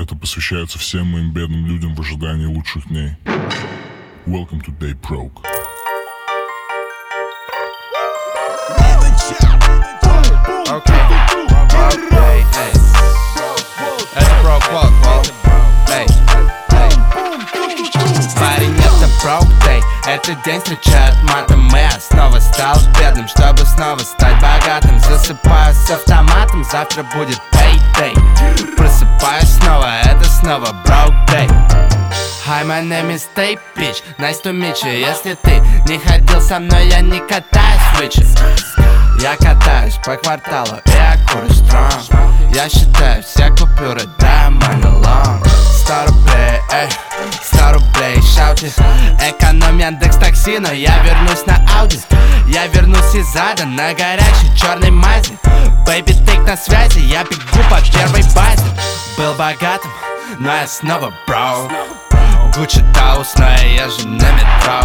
Это посвящается всем моим бедным людям в ожидании лучших дней. Welcome to Day Broke. Okay. Hey, hey. Это Broke Walk, Walk. Эй, эй. Парень, это Broke Day. Этот день встречают матом. И я снова стал бедным, чтобы снова стать богатым. Засыпаю с автоматом, завтра будет payday. Просыпаюсь снова, это снова Broke Day. Hi, my name is Tay, bitch. Nice to meet you. Если ты не ходил со мной, я не катаюсь в вычет. Я катаюсь по кварталу, и я курю strong. Я считаю все купюры, да, money long. 100 рублей, эй, 100 рублей, шауте. Эконом Яндекс такси, но я вернусь на Ауди. Я вернусь из ада на горячей черной мази. Baby, тейк на связи, я бегу по первой базе. Был богатым, но я снова бро. Гуччи Таус, но я езжу на метро.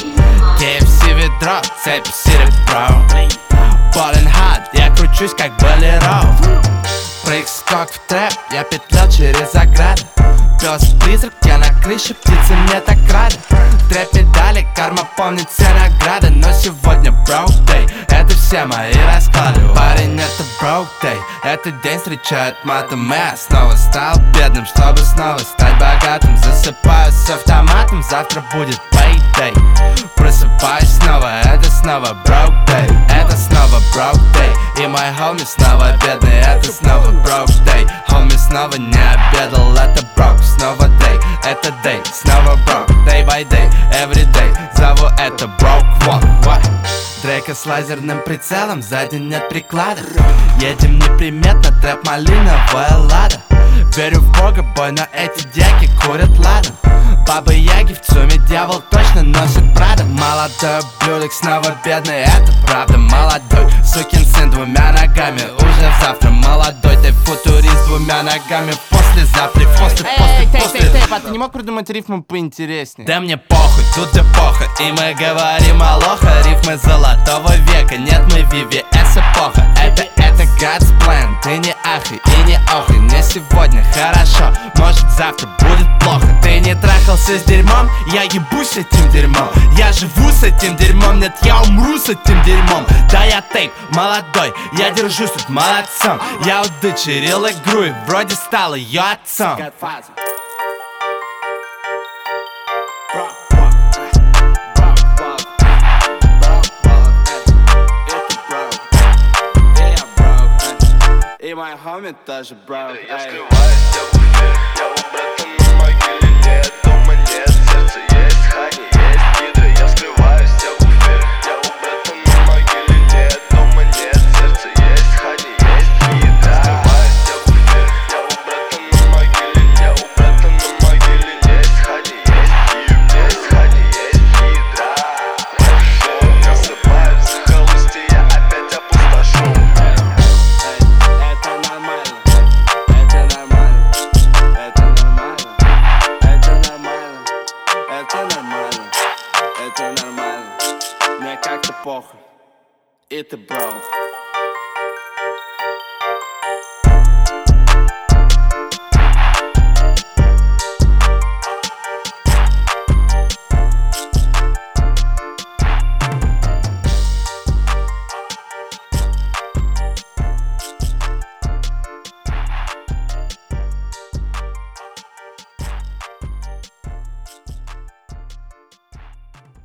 KFC ведро, цепи серебро. Ballin' hard, я кручусь как болеро. Прыг-скок в трэп, я петлял через ограды. Пёс-призрак, я на крыше, птицы мне так рады. Трэп педали, карма помнит все награды. Но сегодня Broke Day, это все мои расклады. Парень, это Broke Day, этот день встречают матом. И я снова стал бедным, чтобы снова стать богатым. Засыпаю с автоматом, завтра будет payday. Просыпаюсь снова, это снова Broke Day. Это снова Broke Day. И мой хоми снова бедный, это снова Broke Day. Хоми снова не обедал, это Broke. Снова Day, это Day, снова Broke. Day by day, every day, зову это Broke Walk. Дрейка с лазерным прицелом, сзади нет приклада. Едем неприметно, трэп малиновая лада. Верю в Бога, бой, но эти деки курят ладан. Бабы Яги в ЦУМе, дьявол точно носит Прада. Молодой блюдок снова бедный, это правда. Молодой сукин сын двумя ногами, уже завтра. Молодой ты футурист двумя ногами, послезавтра, после. А ты не мог придумать рифму поинтереснее? Да мне похуй, тут эпоха, и мы говорим алоха. Рифмы золотого века, нет, мы VVS эпоха. Это God's plan, ты не ахай и не охай. Мне сегодня хорошо, может завтра будет плохо. Ты не трахался с дерьмом, я ебусь этим дерьмом. Я живу с этим дерьмом, нет, я умру с этим дерьмом. Да, я тейп, молодой, я держусь тут молодцом. Я удочерил игру и вроде стал ее отцом. И мой хоми тоже Broke. Я скрываюсь, я в эфире, я у брата на могиле. Нет дома, нет сердца, есть хани, есть гидра. Я скрываюсь, я в эфире, я у брата на могиле. Нет дома, нет сердца, есть хани, есть гидра. Я скрываюсь, я в эфире, я у брата на могиле. Я у брата на могиле, есть хани, есть хани, есть гидра. Просыпаюсь в холосте, я опять опустошу. Это нормально, мне как-то похуй. И ты Broke.